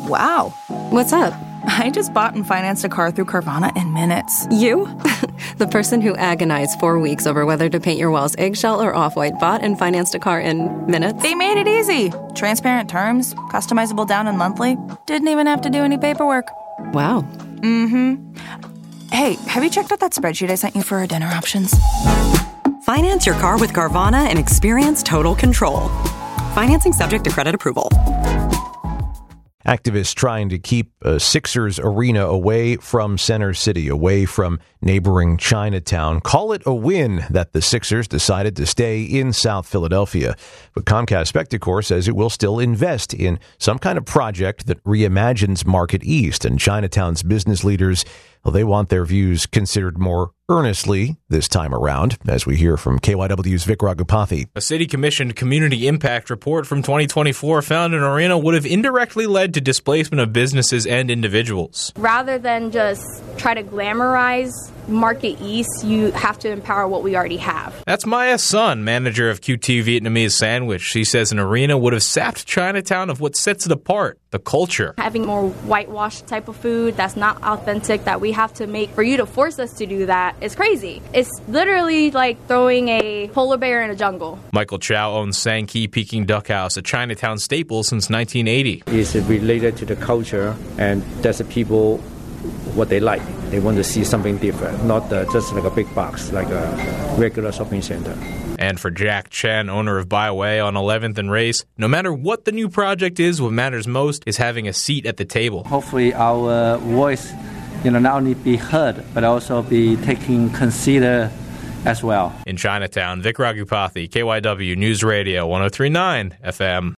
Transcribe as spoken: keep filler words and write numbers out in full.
Wow. What's up? I just bought and financed a car through Carvana in minutes. You? The person who agonized four weeks over whether to paint your walls eggshell or off-white bought and financed a car in minutes? They made it easy. Transparent terms, customizable down and monthly. Didn't even have to do any paperwork. Wow. Mm-hmm. Hey, have you checked out that spreadsheet I sent you for our dinner options? Finance your car with Carvana and experience total control. Financing subject to credit approval. Activists trying to keep a Sixers arena away from Center City, away from neighboring Chinatown. Call it a win that the Sixers decided to stay in South Philadelphia. But Comcast Spectacor says it will still invest in some kind of project that reimagines Market East. And Chinatown's business leaders, well, they want their views considered more earnestly this time around, as we hear from K Y W's Vic Raghupathy. A city-commissioned community impact report from twenty twenty-four found an arena would have indirectly led to displacement of businesses and individuals. Rather than just try to glamorize Market East, you have to empower what we already have. That's Maya Sun, manager of Q T Vietnamese Sandwich. She says an arena would have sapped Chinatown of what sets it apart, the culture. Having more whitewashed type of food that's not authentic that we have to make, for you to force us to do that is crazy. It's literally like throwing a polar bear in a jungle. Michael Chow owns Sang Ki Peking Duck House, a Chinatown staple since nineteen eighty. It's related to the culture, and that's the people what they like. They want to see something different, not uh, just like a big box, like a regular shopping center. And for Jack Chen, owner of Byway on eleventh and Race, no matter what the new project is, what matters most is having a seat at the table. Hopefully our voice, you know, not only be heard, but also be taken consider as well. In Chinatown, Vic Raghupathy, K Y W News Radio, one oh three point nine F M.